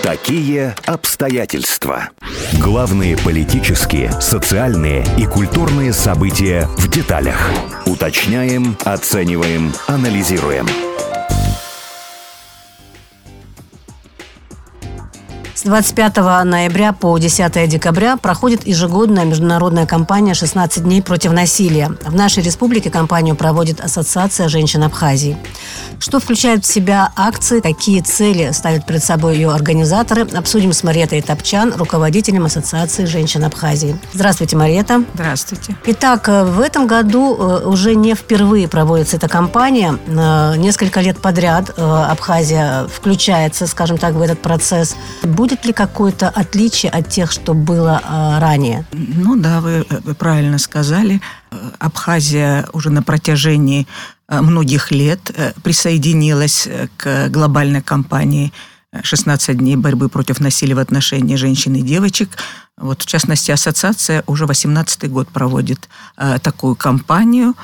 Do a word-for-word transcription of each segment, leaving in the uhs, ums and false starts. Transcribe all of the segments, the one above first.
Такие обстоятельства. Главные политические, социальные и культурные события в деталях. Уточняем, оцениваем, анализируем. С двадцать пятого ноября по десятое декабря проходит ежегодная международная кампания «шестнадцать дней против насилия». В нашей республике кампанию проводит Ассоциация женщин Абхазии. Что включает в себя акции, какие цели ставят перед собой ее организаторы, обсудим с Мариетой Топчан, руководителем Ассоциации женщин Абхазии. Здравствуйте, Мариета. Здравствуйте. Итак, в этом году уже не впервые проводится эта кампания. Несколько лет подряд Абхазия включается, скажем так, в этот процесс. Будет ли какое-то отличие от тех, что было ранее? Ну да, вы, вы правильно сказали. Абхазия уже на протяжении многих лет присоединилась к глобальной кампании «шестнадцать дней борьбы против насилия в отношении женщин и девочек». Вот, в частности, ассоциация уже восемнадцатый год проводит такую кампанию.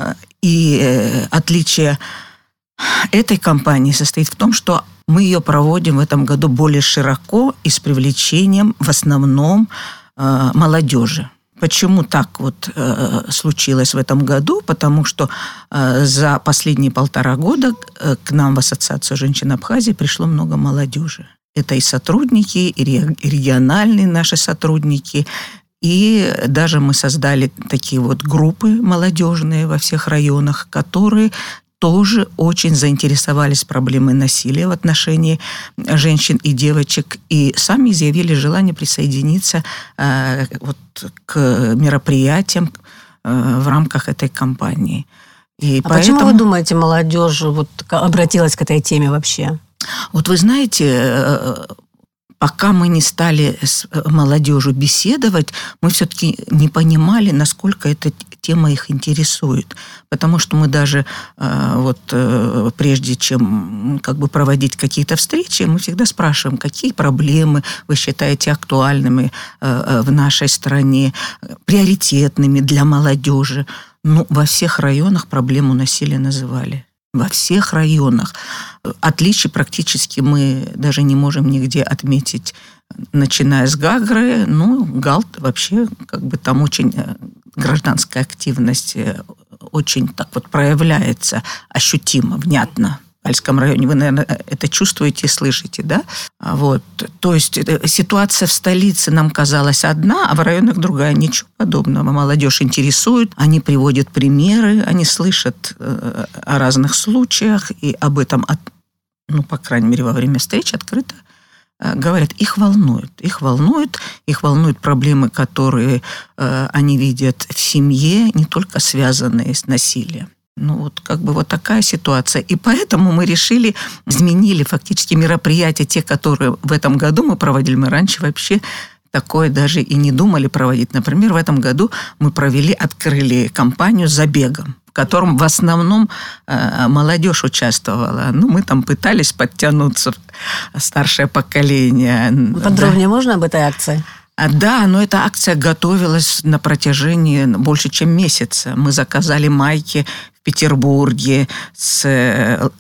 И отличие этой кампании состоит в том, что мы ее проводим в этом году более широко и с привлечением в основном молодежи. Почему так вот э, случилось в этом году? Потому что э, за последние полтора года э, к нам в Ассоциацию женщин Абхазии пришло много молодежи. Это и сотрудники, и региональные наши сотрудники, и даже мы создали такие вот группы молодежные во всех районах, которые тоже очень заинтересовались проблемой насилия в отношении женщин и девочек и сами изъявили желание присоединиться э, вот, к мероприятиям э, в рамках этой кампании. И а поэтому... почему вы думаете, молодежь вот обратилась к этой теме вообще? Вот вы знаете, пока мы не стали с молодежью беседовать, мы все-таки не понимали, насколько эта тема их интересует. Потому что мы даже вот прежде чем как бы проводить какие-то встречи, мы всегда спрашиваем, какие проблемы вы считаете актуальными в нашей стране, приоритетными для молодежи. Ну, во всех районах проблему насилия называли. Во всех районах. Отличий практически мы даже не можем нигде отметить, начиная с Гагры. Ну, Галт вообще, как бы там очень гражданская активность очень так вот проявляется ощутимо, внятно. В Альском районе вы, наверное, это чувствуете и слышите, да? Вот. То есть ситуация в столице нам казалась одна, а в районах другая. Ничего подобного. Молодежь интересует, они приводят примеры, они слышат э, о разных случаях, и об этом, от, ну, по крайней мере, во время встреч открыто э, говорят. Их волнует. Их волнует, их волнуют проблемы, которые э, они видят в семье, не только связанные с насилием. Ну, вот как бы вот такая ситуация. И поэтому мы решили, изменили фактически мероприятия, те, которые в этом году мы проводили. Мы раньше вообще такое даже и не думали проводить. Например, в этом году мы провели, открыли кампанию с забегом, в котором в основном э, молодежь участвовала. Ну, мы там пытались подтянуться, старшее поколение. Подробнее да. Можно об этой акции? Да, но эта акция готовилась на протяжении больше, чем месяца. Мы заказали майки в Петербурге с, э,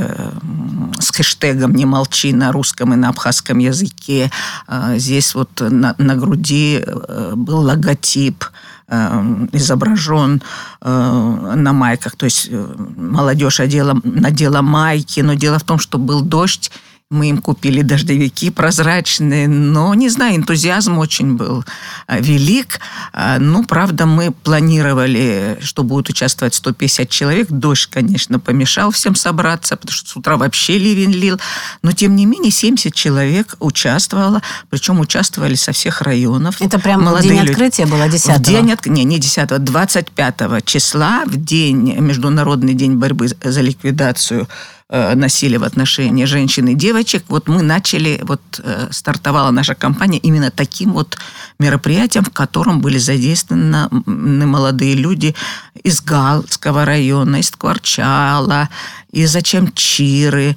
с хэштегом «Не молчи» на русском и на абхазском языке. Здесь вот на, на груди был логотип, изображен на майках. То есть молодежь одела, надела майки, но дело в том, что был дождь. Мы им купили дождевики прозрачные, но, не знаю, энтузиазм очень был велик. Ну, правда, мы планировали, что будут участвовать сто пятьдесят человек. Дождь, конечно, помешал всем собраться, потому что с утра вообще ливень лил. Но, тем не менее, семьдесят человек участвовало, причем участвовали со всех районов. Это прямо в день люди. Открытия было, десятого? В день, не, не десятого, двадцать пятого числа, в день, Международный день борьбы за ликвидацию насилия в отношении женщин и девочек. Вот мы начали, вот стартовала наша кампания именно таким вот мероприятием, в котором были задействованы молодые люди из Галского района, из Скворчала, из Ачамчиры,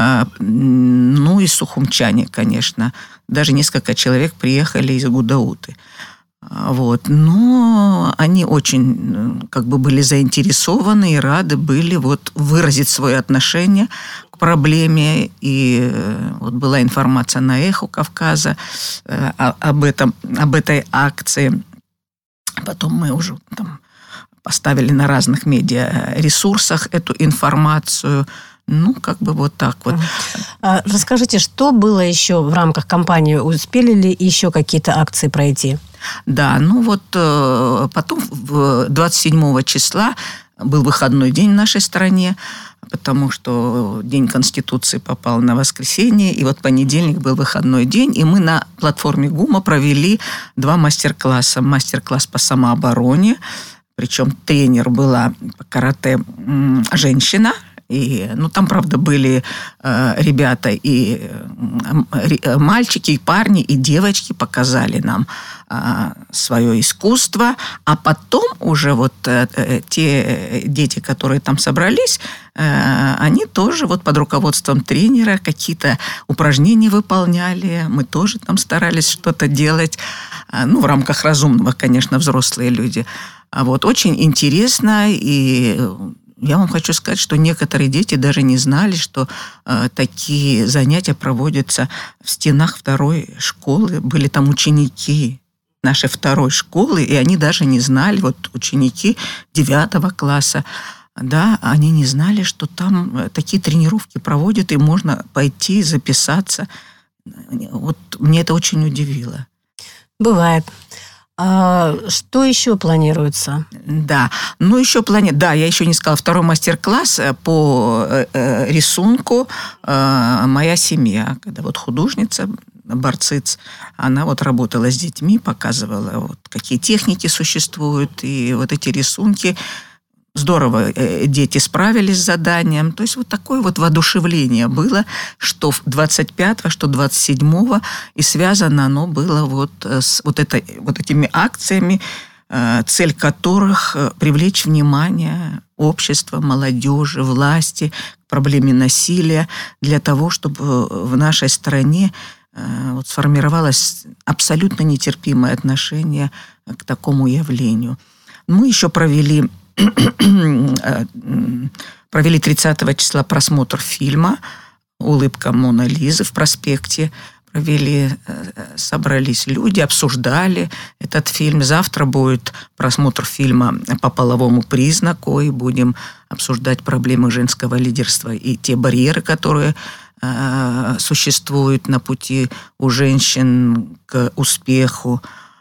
ну и сухумчане, конечно. Даже несколько человек приехали из Гудауты. Вот. Но они очень как бы были заинтересованы и рады были вот выразить свое отношение к к проблеме, и вот была информация на «Эхо Кавказа» об этом, об этой акции. Потом мы уже там поставили на разных медиаресурсах эту информацию. Ну, как бы вот так вот. Расскажите, что было еще в рамках кампании? Успели ли еще какие-то акции пройти? Да, ну вот потом двадцать седьмого числа был выходной день в нашей стране, потому что День Конституции попал на воскресенье, и вот понедельник был выходной день, и мы на платформе ГУМа провели два мастер-класса. Мастер-класс по самообороне, причем тренер была по карате женщина. И, ну, там, правда, были э, ребята и э, мальчики, и парни, и девочки показали нам э, свое искусство. А потом уже вот э, те дети, которые там собрались, э, они тоже вот под руководством тренера какие-то упражнения выполняли. Мы тоже там старались что-то делать. Э, ну, в рамках разумного, конечно, взрослые люди. А вот очень интересно, и я вам хочу сказать, что некоторые дети даже не знали, что э, такие занятия проводятся в стенах второй школы. Были там ученики нашей второй школы, и они даже не знали, вот ученики девятого класса, да, они не знали, что там такие тренировки проводят, и можно пойти записаться. Вот мне это очень удивило. Бывает. А что еще планируется? Да, ну еще планируется, да, я еще не сказала, второй мастер-класс по э, рисунку э, «Моя семья», когда вот художница Барциц, она вот работала с детьми, показывала, вот, какие техники существуют, и вот эти рисунки. Здорово дети справились с заданием. То есть вот такое вот воодушевление было, что двадцать пятого, что двадцать седьмого, и связано оно было вот с вот, это, вот этими акциями, цель которых привлечь внимание общества, молодежи, власти к проблеме насилия, для того, чтобы в нашей стране вот сформировалось абсолютно нетерпимое отношение к такому явлению. Мы еще провели провели тридцатого числа просмотр фильма «Улыбка Моны Лизы» в проспекте. Провели, собрались люди, обсуждали этот фильм. Завтра будет просмотр фильма по половому признаку, и будем обсуждать проблемы женского лидерства и те барьеры, которые э, существуют на пути у женщин к успеху.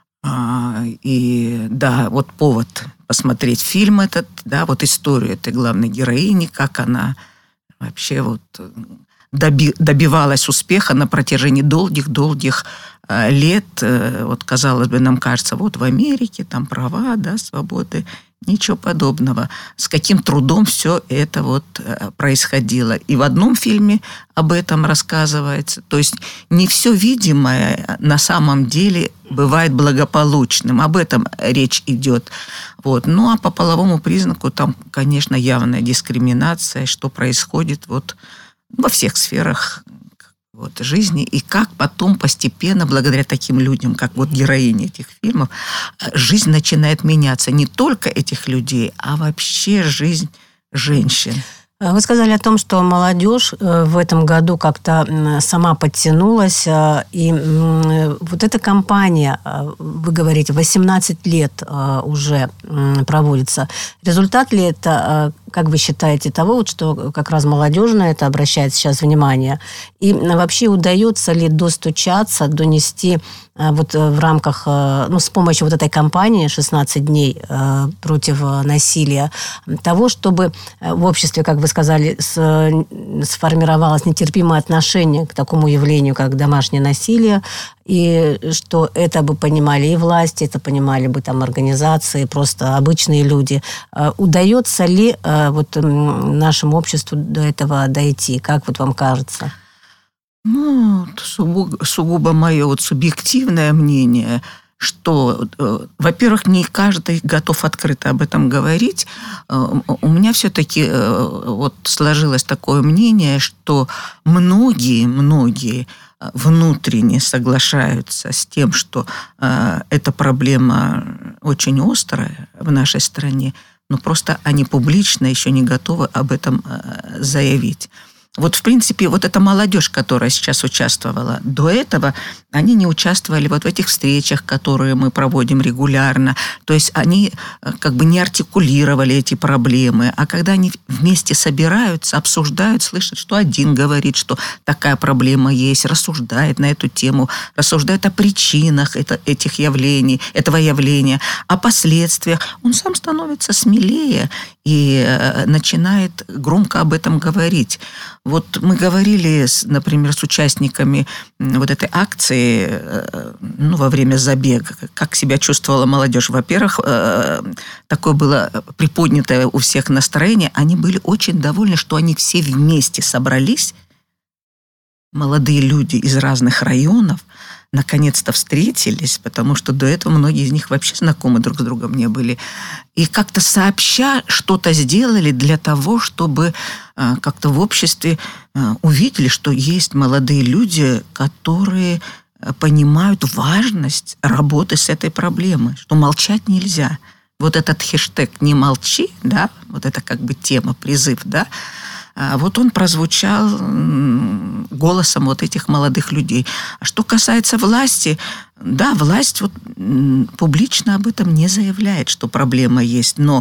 И да, вот повод посмотреть фильм этот, да, вот историю этой главной героини, как она вообще вот доби, добивалась успеха на протяжении долгих-долгих лет. Вот, казалось бы, нам кажется, вот в Америке там права, да, свободы. Ничего подобного. С каким трудом все это вот происходило. И в одном фильме об этом рассказывается. То есть не все видимое на самом деле бывает благополучным. Об этом речь идет. Вот. Ну, а по половому признаку там, конечно, явная дискриминация, что происходит вот во всех сферах вот, жизни, и как потом постепенно, благодаря таким людям, как вот героини этих фильмов, жизнь начинает меняться. Не только этих людей, а вообще жизнь женщин. Вы сказали о том, что молодежь в этом году как-то сама подтянулась, и вот эта кампания, вы говорите, восемнадцать лет уже проводится. Результат ли это, как вы считаете, того, вот, что как раз молодежь на это обращает сейчас внимание? И вообще удается ли достучаться, донести вот в рамках, ну, с помощью вот этой кампании шестнадцать дней против насилия, того, чтобы в обществе, как вы сказали, сформировалось нетерпимое отношение к такому явлению, как домашнее насилие, и что это бы понимали и власти, это понимали бы там организации, просто обычные люди. Удается ли вот нашему обществу до этого дойти? Как вот вам кажется? Ну, сугубо, сугубо мое вот субъективное мнение, что, во-первых, не каждый готов открыто об этом говорить. У меня все-таки вот сложилось такое мнение, что многие, многие внутренне соглашаются с тем, что эта проблема очень острая в нашей стране, но просто они публично еще не готовы об этом заявить. Вот, в принципе, вот эта молодежь, которая сейчас участвовала, до этого они не участвовали вот в этих встречах, которые мы проводим регулярно. То есть они как бы не артикулировали эти проблемы. А когда они вместе собираются, обсуждают, слышат, что один говорит, что такая проблема есть, рассуждает на эту тему, рассуждает о причинах это, этих явлений, этого явления, о последствиях, он сам становится смелее и начинает громко об этом говорить. Вот мы говорили, например, с участниками вот этой акции, ну, во время забега, как себя чувствовала молодежь. Во-первых, такое было приподнятое у всех настроение. Они были очень довольны, что они все вместе собрались, молодые люди из разных районов, наконец-то встретились, потому что до этого многие из них вообще знакомы друг с другом не были. И как-то сообща что-то сделали для того, чтобы как-то в обществе увидели, что есть молодые люди, которые понимают важность работы с этой проблемой, что молчать нельзя. Вот этот хэштег «Не молчи», да, вот это как бы тема, призыв, да, вот он прозвучал голосом вот этих молодых людей. А что касается власти, да, власть вот публично об этом не заявляет, что проблема есть, но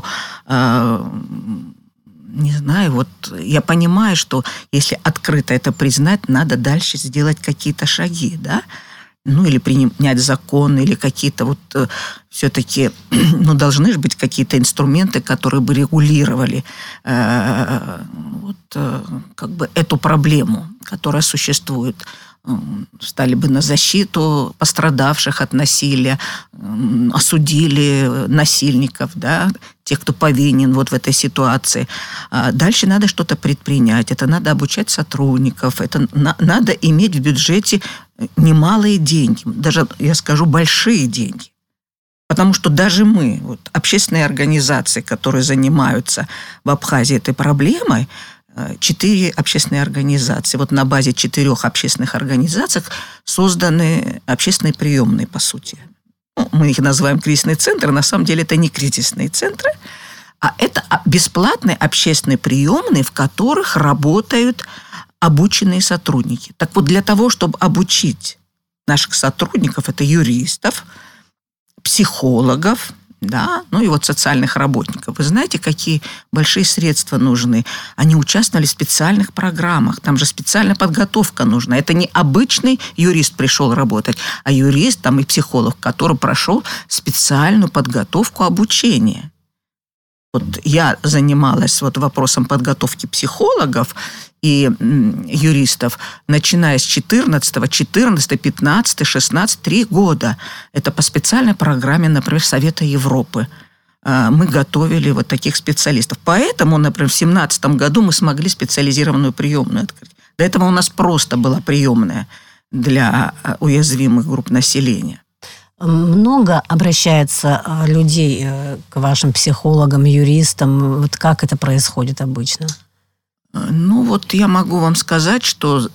не знаю, вот я понимаю, что если открыто это признать, надо дальше сделать какие-то шаги, да, ну, или принять закон, или какие-то вот э, все-таки, ну, должны же быть какие-то инструменты, которые бы регулировали э, вот, э, как бы эту проблему, которая существует. Стали бы на защиту пострадавших от насилия, осудили насильников, да, тех, кто повинен вот в этой ситуации. А дальше надо что-то предпринять. Это надо обучать сотрудников, это на, надо иметь в бюджете немалые деньги, даже, я скажу, большие деньги. Потому что даже мы, вот, общественные организации, которые занимаются в Абхазии этой проблемой, четыре общественные организации. Вот на базе четырех общественных организаций созданы общественные приемные, по сути. Ну, мы их называем кризисные центры. На самом деле это не кризисные центры, а это бесплатные общественные приемные, в которых работают обученные сотрудники. Так вот, для того, чтобы обучить наших сотрудников, это юристов, психологов, да, ну и вот социальных работников. Вы знаете, какие большие средства нужны? Они участвовали в специальных программах. Там же специальная подготовка нужна. Это не обычный юрист пришел работать, а юрист там, и психолог, который прошел специальную подготовку обучения. Вот я занималась вот вопросом подготовки психологов и юристов, начиная с четырнадцатого, четырнадцатого, пятнадцатого, шестнадцатого, три года. Это по специальной программе, например, Совета Европы. Мы готовили вот таких специалистов. Поэтому, например, в семнадцатом году мы смогли специализированную приемную открыть. До этого у нас просто была приемная для уязвимых групп населения. Много обращается людей к вашим психологам, юристам? Вот как это происходит обычно? Ну, вот я могу вам сказать, что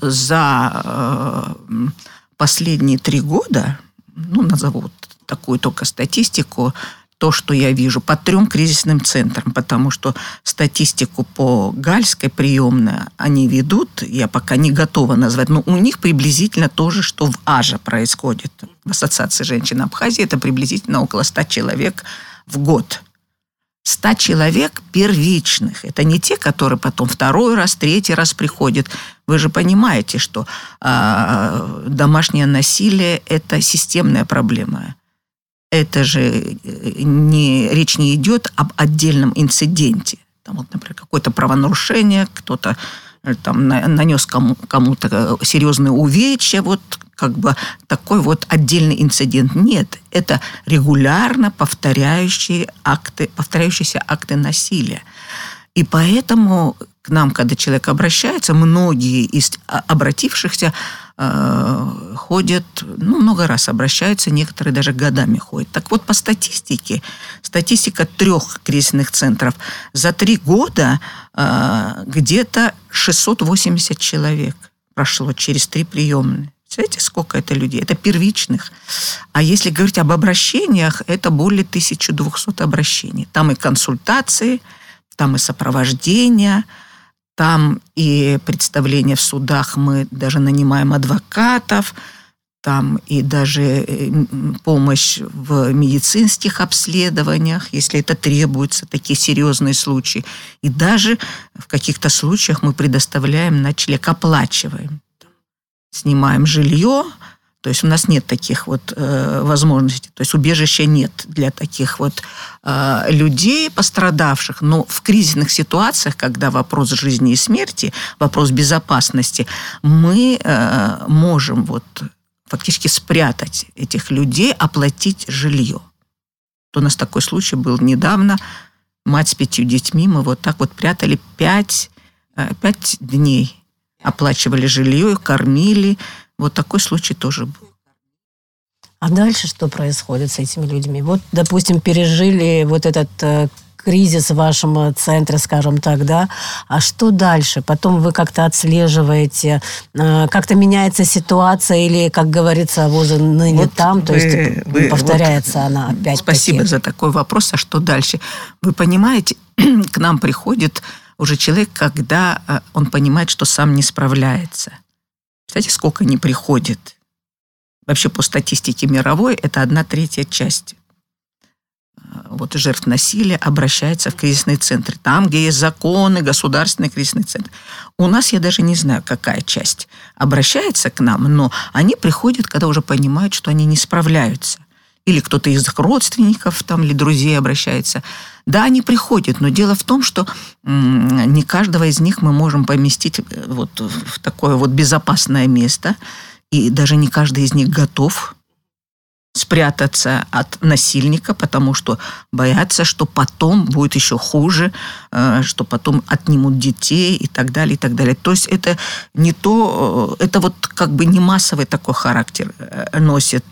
за последние три года, ну, назову вот такую только статистику, то, что я вижу, по трем кризисным центрам, потому что статистику по Гальской приемной они ведут, я пока не готова назвать, но у них приблизительно то же, что в АЖА происходит. В Ассоциации женщин Абхазии это приблизительно около ста человек в год. ста человек первичных. Это не те, которые потом второй раз, третий раз приходят. Вы же понимаете, что э, домашнее насилие – это системная проблема. Это же не, речь не идет об отдельном инциденте. Там, вот, например, какое-то правонарушение, кто-то там, нанес кому, кому-то серьезные увечья, вот как бы такой вот отдельный инцидент. Нет, это регулярно повторяющие акты, повторяющиеся акты насилия. И поэтому к нам, когда человек обращается, многие из обратившихся э, ходят, ну, много раз обращаются, некоторые даже годами ходят. Так вот, по статистике, статистика трех кризисных центров, за три года э, где-то шестьсот восемьдесят человек прошло через три приемные. Знаете, сколько это людей? Это первичных. А если говорить об обращениях, это более тысяча двести обращений. Там и консультации, там и сопровождение, Там и представления в судах, мы даже нанимаем адвокатов, там и даже помощь в медицинских обследованиях, если это требуется, такие серьезные случаи. И даже в каких-то случаях мы предоставляем ночлег, оплачиваем. Снимаем жилье, то есть у нас нет таких вот э, возможностей, то есть убежища нет для таких вот э, людей, пострадавших, но в кризисных ситуациях, когда вопрос жизни и смерти, вопрос безопасности, мы э, можем вот фактически спрятать этих людей, оплатить жилье. То у нас такой случай был недавно, мать с пятью детьми, мы вот так вот прятали пять, э, пять дней, оплачивали жилье, кормили. Вот такой случай тоже был. А дальше что происходит с этими людьми? Вот, допустим, пережили вот этот э, кризис в вашем центре, скажем так, да? А что дальше? Потом вы как-то отслеживаете, э, как-то меняется ситуация или, как говорится, воза ныне вот там, то вы, есть вы, повторяется вот, она опять. Спасибо за такой вопрос. А что дальше? Вы понимаете, к нам приходит уже человек, когда он понимает, что сам не справляется. Представляете, сколько не приходит? Вообще по статистике мировой это одна третья часть вот жертв насилия обращается в кризисные центры. Там, где есть законы, государственный кризисный центр. У нас, я даже не знаю, какая часть обращается к нам, но они приходят, когда уже понимают, что они не справляются. Или кто-то из их родственников там, или друзей обращается. Да, они приходят, но дело в том, что м- не каждого из них мы можем поместить вот в такое вот безопасное место, и даже не каждый из них готов спрятаться от насильника, потому что боятся, что потом будет еще хуже, что потом отнимут детей и так далее, и так далее. То есть это не то, это вот как бы не массовый такой характер носит.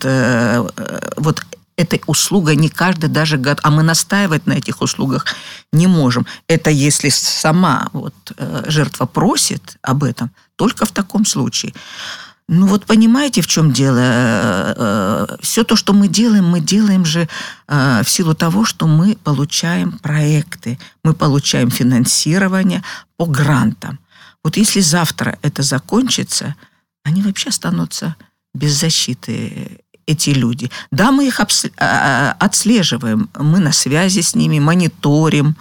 Вот эта услуга не каждый даже готов, а мы настаивать на этих услугах не можем. Это если сама вот жертва просит об этом, только в таком случае. Ну вот понимаете, в чем дело? Все то, что мы делаем, мы делаем же в силу того, что мы получаем проекты, мы получаем финансирование по грантам. Вот если завтра это закончится, они вообще останутся без защиты, эти люди. Да, мы их отслеживаем, мы на связи с ними, мониторим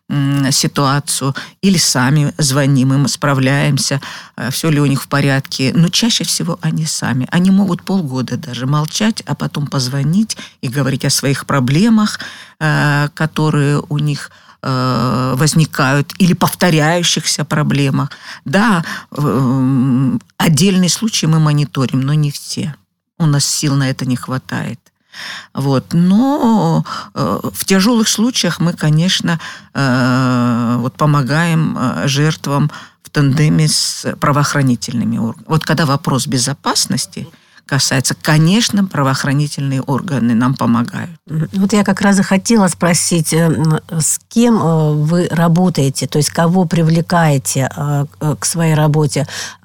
ситуацию, или сами звоним им, справляемся, все ли у них в порядке. Но чаще всего они сами. Они могут полгода даже молчать, а потом позвонить и говорить о своих проблемах, которые у них возникают, или повторяющихся проблемах. Да, отдельные случаи мы мониторим, но не все. У нас сил на это не хватает. Вот. Но э, в тяжелых случаях мы, конечно, э, вот помогаем э, жертвам в тандеме с правоохранительными органами. Вот когда вопрос безопасности касается, конечно, правоохранительные органы нам помогают. Вот я как раз и хотела спросить, с кем вы работаете, то есть кого привлекаете к своей работе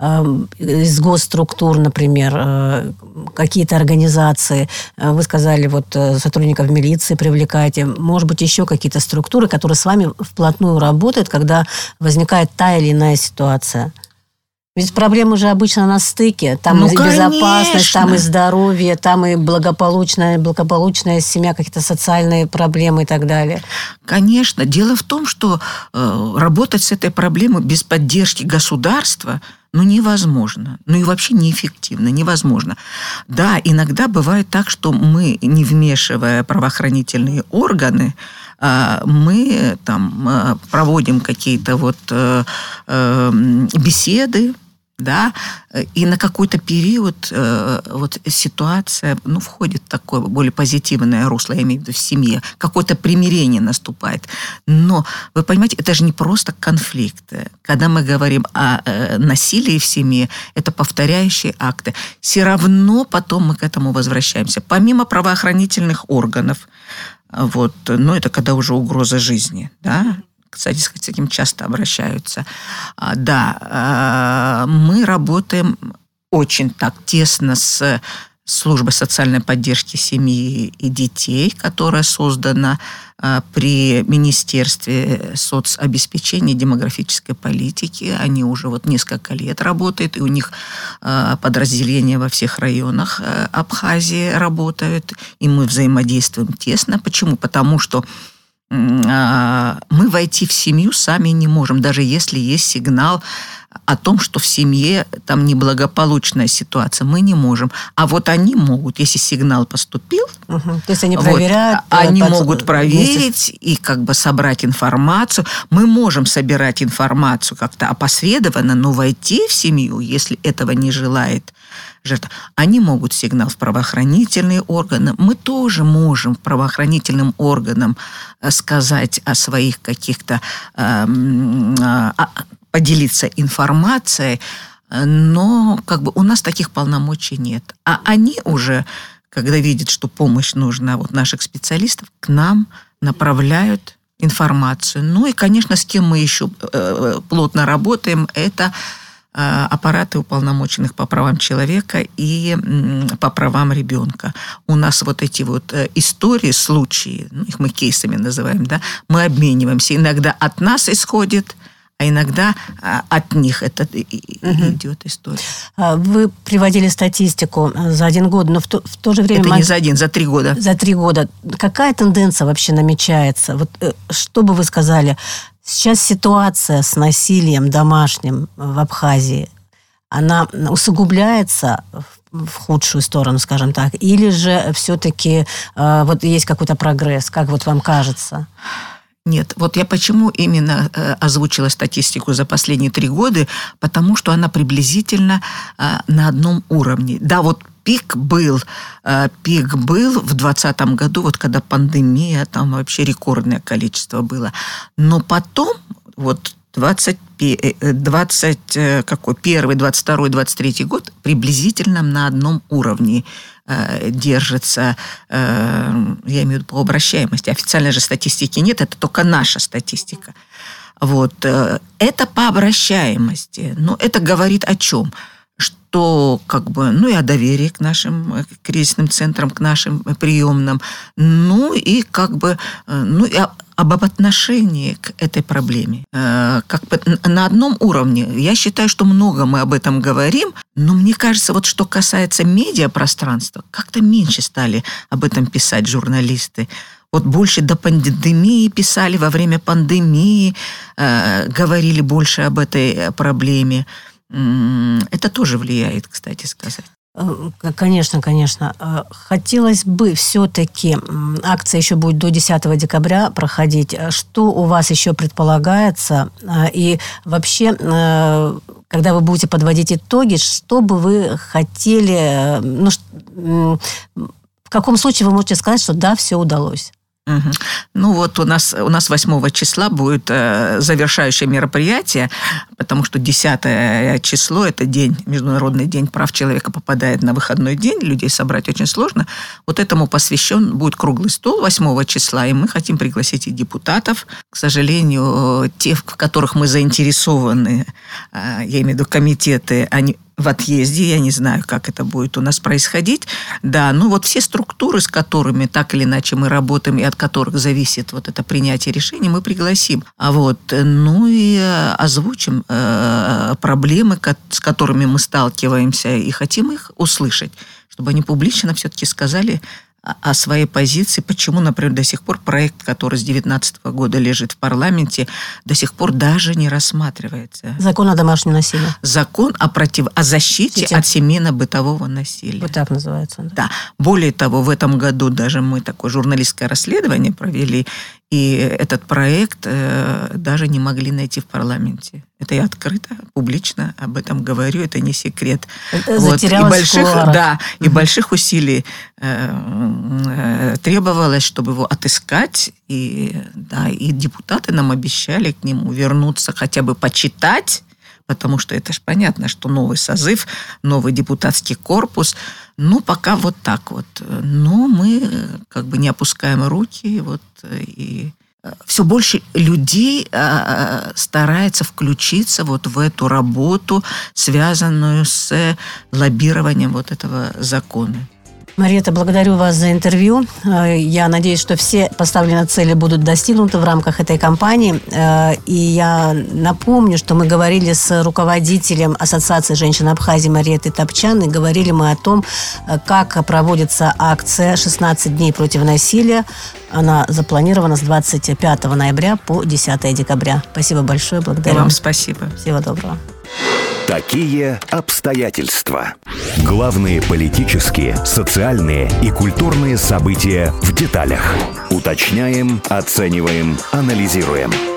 из госструктур, например, какие-то организации. Вы сказали, вот сотрудников милиции привлекаете. Может быть, еще какие-то структуры, которые с вами вплотную работают, когда возникает та или иная ситуация? Ведь проблемы же обычно на стыке. Там ну, и безопасность, конечно. Там и здоровье, там и благополучная, благополучная семья, какие-то социальные проблемы и так далее. Конечно. Дело в том, что э, работать с этой проблемой без поддержки государства ну, невозможно. Ну и вообще неэффективно, невозможно. Да, иногда бывает так, что мы, не вмешивая правоохранительные органы, мы там проводим какие-то вот беседы, да, и на какой-то период вот ситуация, ну, входит в такое более позитивное русло, я имею в виду в семье, какое-то примирение наступает. Но, вы понимаете, это же не просто конфликт. Когда мы говорим о насилии в семье, это повторяющие акты. Все равно потом мы к этому возвращаемся. Помимо правоохранительных органов, вот, но это когда уже угроза жизни, да, кстати, с этим часто обращаются. Да, мы работаем очень так тесно с служба социальной поддержки семьи и детей, которая создана при Министерстве соцобеспечения и демографической политики. Они уже вот несколько лет работают, и у них подразделения во всех районах Абхазии работают, и мы взаимодействуем тесно. Почему? Потому что мы войти в семью сами не можем, даже если есть сигнал о том, что в семье там неблагополучная ситуация, мы не можем. А вот они могут, если сигнал поступил, угу. То есть они проверяют, вот, они под... могут проверить и как бы собрать информацию. Мы можем собирать информацию как-то опосредованно, но войти в семью, если этого не желает жертва, они могут сигнал в правоохранительные органы. Мы тоже можем правоохранительным органам сказать о своих каких-то э, э, поделиться информацией, но как бы у нас таких полномочий нет. А они уже, когда видят, что помощь нужна вот наших специалистов, к нам направляют информацию. Ну и, конечно, с кем мы еще э, плотно работаем, это э, аппараты уполномоченных по правам человека и э, по правам ребенка. У нас вот эти вот э, истории, случаи, ну, их мы кейсами называем, да, мы обмениваемся. Иногда от нас исходит, а иногда от них это угу. идет история. Вы приводили статистику за один год, но в то, в то же время... Это не за один, за три года. За три года. Какая тенденция вообще намечается? Вот, что бы вы сказали? Сейчас ситуация с насилием домашним в Абхазии, она усугубляется в худшую сторону, скажем так, или же все-таки э, вот есть какой-то прогресс? Как вот вам кажется? Нет, вот я почему именно э, озвучила статистику за последние три года, потому что она приблизительно э, на одном уровне. Да, вот пик был, э, пик был в двадцатом году, вот когда пандемия, там вообще рекордное количество было. Но потом, вот двадцать, двадцать, какой, первый, двадцать второй, двадцать третий год приблизительно на одном уровне держится, я имею в виду по обращаемости. Официальной же статистики нет, это только наша статистика. Вот. Это по обращаемости. Но это говорит о чем? Что как бы, ну и о доверии к нашим кризисным центрам, к нашим приемным, ну и как бы, ну и об отношении к этой проблеме. Как бы на одном уровне. Я считаю, что много мы об этом говорим, но мне кажется, вот что касается медиапространства, как-то меньше стали об этом писать журналисты. Вот больше до пандемии писали, во время пандемии э, говорили больше об этой проблеме. Это тоже влияет, кстати сказать. Конечно, конечно. Хотелось бы все-таки, акция еще будет до десятого декабря проходить. Что у вас еще предполагается? И вообще, когда вы будете подводить итоги, что бы вы хотели... Ну, в каком случае вы можете сказать, что да, все удалось? Угу. Ну вот у нас, у нас восьмого числа будет э, завершающее мероприятие, потому что десятое число, это день, Международный день прав человека, попадает на выходной день, людей собрать очень сложно. Вот этому посвящен будет круглый стол восьмого числа, и мы хотим пригласить и депутатов. К сожалению, те, в которых мы заинтересованы, э, я имею в виду комитеты, они в отъезде, я не знаю, как это будет у нас происходить. Да, ну вот все структуры, с которыми так или иначе мы работаем, и от которых зависит вот это принятие решений, мы пригласим. А вот, ну и озвучим э, проблемы, с которыми мы сталкиваемся, и хотим их услышать, чтобы они публично все-таки сказали о своей позиции, почему, например, до сих пор проект, который с две тысячи девятнадцатого года лежит в парламенте, до сих пор даже не рассматривается. Закон о домашнем насилии. Закон о, против... о защите Сети. От семейно-бытового насилия. Вот так называется. Да. Да. Более того, в этом году даже мы такое журналистское расследование провели, и этот проект э, даже не могли найти в парламенте. Это я открыто, публично об этом говорю, это не секрет. Это вот. И больших, да, и угу. больших усилий э, э, требовалось, чтобы его отыскать, и, да, и депутаты нам обещали к нему вернуться, хотя бы почитать, потому что это же понятно, что новый созыв, новый депутатский корпус. Ну, пока вот так вот. Но мы как бы не опускаем руки. Вот, и все больше людей старается включиться вот в эту работу, связанную с лоббированием вот этого закона. Марьета, благодарю вас за интервью. Я надеюсь, что все поставленные цели будут достигнуты в рамках этой кампании. И я напомню, что мы говорили с руководителем Ассоциации женщин Абхазии Марьетой Топчан, и говорили мы о том, как проводится акция «шестнадцать дней против насилия». Она запланирована с двадцать пятого ноября по десятое декабря. Спасибо большое, благодарю. И вам спасибо. Всего доброго. Такие обстоятельства. Главные политические, социальные и культурные события в деталях. Уточняем, оцениваем, анализируем.